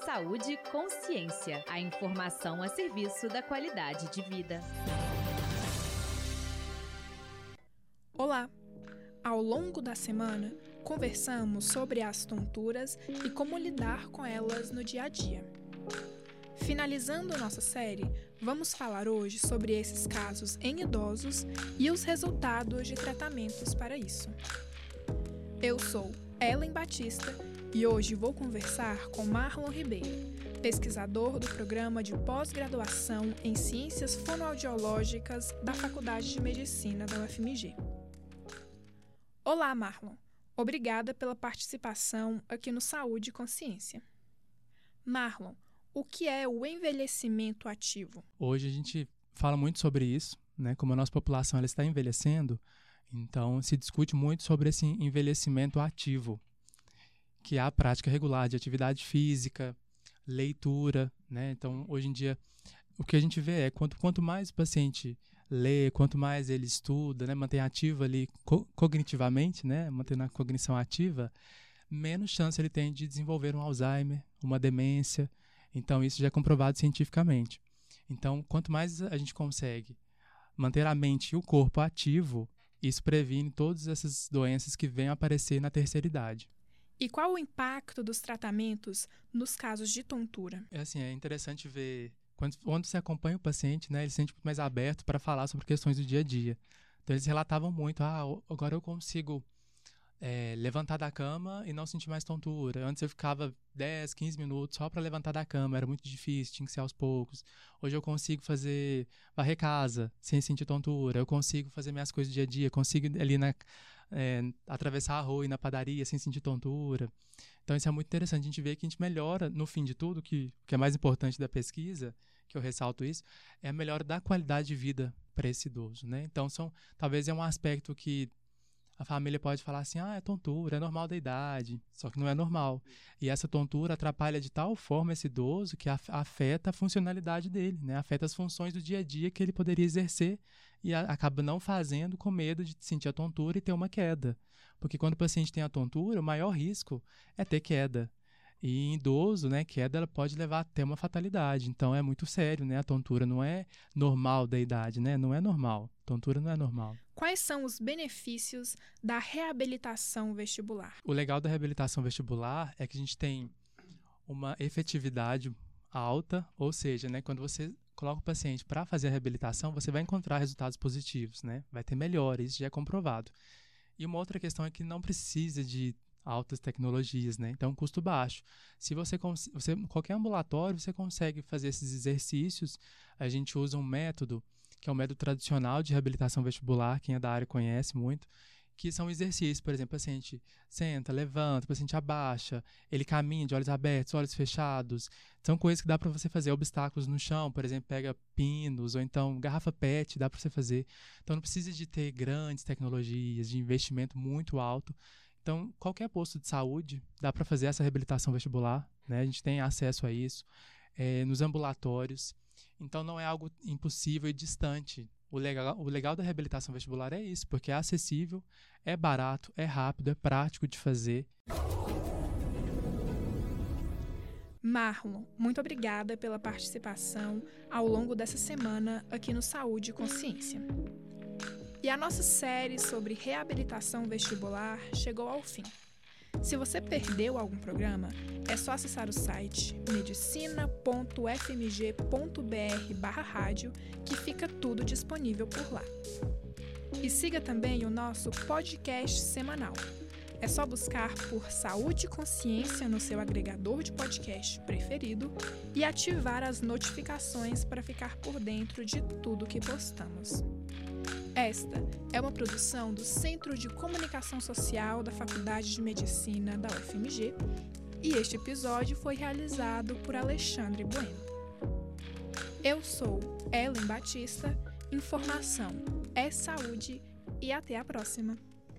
Saúde e Consciência. A informação a serviço da qualidade de vida. Olá! Ao longo da semana, conversamos sobre as tonturas e como lidar com elas no dia a dia. Finalizando nossa série, vamos falar hoje sobre esses casos em idosos e os resultados de tratamentos para isso. Eu sou Ellen Batista e hoje vou conversar com Marlon Ribeiro, pesquisador do programa de pós-graduação em Ciências Fonoaudiológicas da Faculdade de Medicina da UFMG. Olá, Marlon. Obrigada pela participação aqui no Saúde e Consciência. Marlon, o que é o envelhecimento ativo? Hoje a gente fala muito sobre isso, né? Como a nossa população ela está envelhecendo, então se discute muito sobre esse envelhecimento ativo, que é a prática regular de atividade física, leitura, né? Então, hoje em dia, o que a gente vê é quanto mais o paciente lê, quanto mais ele estuda, né? Mantém ativo ali cognitivamente, né? Mantendo a cognição ativa, menos chance ele tem de desenvolver um Alzheimer, uma demência. Então, isso já é comprovado cientificamente. Então, quanto mais a gente consegue manter a mente e o corpo ativo, isso previne todas essas doenças que vêm a aparecer na terceira idade. E qual o impacto dos tratamentos nos casos de tontura? É interessante ver, quando você acompanha o paciente, né, ele se sente muito mais aberto para falar sobre questões do dia a dia. Então, eles relatavam muito, agora eu consigo levantar da cama e não sentir mais tontura. Antes eu ficava 10, 15 minutos só para levantar da cama, era muito difícil, tinha que ser aos poucos. Hoje eu consigo varrer casa sem sentir tontura, eu consigo fazer minhas coisas do dia a dia, consigo ali atravessar a rua e ir na padaria sem sentir tontura. Então isso é muito interessante, a gente vê que a gente melhora, no fim de tudo, que é mais importante da pesquisa, que eu ressalto isso, é a melhora da qualidade de vida para esse idoso, né? Então talvez é um aspecto que a família pode falar assim, é tontura, é normal da idade, só que não é normal. E essa tontura atrapalha de tal forma esse idoso que afeta a funcionalidade dele, né? Afeta as funções do dia a dia que ele poderia exercer e acaba não fazendo com medo de sentir a tontura e ter uma queda. Porque quando o paciente tem a tontura, o maior risco é ter queda. E em idoso, né, queda ela pode levar até uma fatalidade. Então é muito sério, né? A tontura não é normal da idade, né? Não é normal. Tontura não é normal. Quais são os benefícios da reabilitação vestibular? O legal da reabilitação vestibular é que a gente tem uma efetividade alta, ou seja, né, quando você coloca o paciente para fazer a reabilitação, você vai encontrar resultados positivos, né? Vai ter melhora, isso já é comprovado. E uma outra questão é que não precisa de altas tecnologias, né? Então, custo baixo. Se qualquer ambulatório, você consegue fazer esses exercícios. A gente usa um método, que é um método tradicional de reabilitação vestibular, quem é da área conhece muito, que são exercícios, por exemplo, o paciente senta, levanta, o paciente abaixa, ele caminha de olhos abertos, olhos fechados. São coisas que dá para você fazer, obstáculos no chão, por exemplo, pega pinos, ou então garrafa PET, dá para você fazer. Então, não precisa de ter grandes tecnologias, de investimento muito alto. Então, qualquer posto de saúde dá para fazer essa reabilitação vestibular, né? A gente tem acesso a isso nos ambulatórios. Então, não é algo impossível e distante. O legal da reabilitação vestibular é isso, porque é acessível, é barato, é rápido, é prático de fazer. Marlon, muito obrigada pela participação ao longo dessa semana aqui no Saúde e Consciência. E a nossa série sobre reabilitação vestibular chegou ao fim. Se você perdeu algum programa, é só acessar o site medicina.fmg.br/rádio que fica tudo disponível por lá. E siga também o nosso podcast semanal. É só buscar por Saúde e Consciência no seu agregador de podcast preferido e ativar as notificações para ficar por dentro de tudo que postamos. Esta é uma produção do Centro de Comunicação Social da Faculdade de Medicina da UFMG e este episódio foi realizado por Alexandre Bueno. Eu sou Ellen Batista, informação é saúde e até a próxima.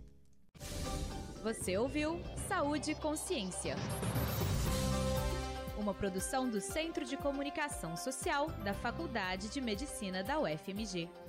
Você ouviu Saúde e Consciência, uma produção do Centro de Comunicação Social da Faculdade de Medicina da UFMG.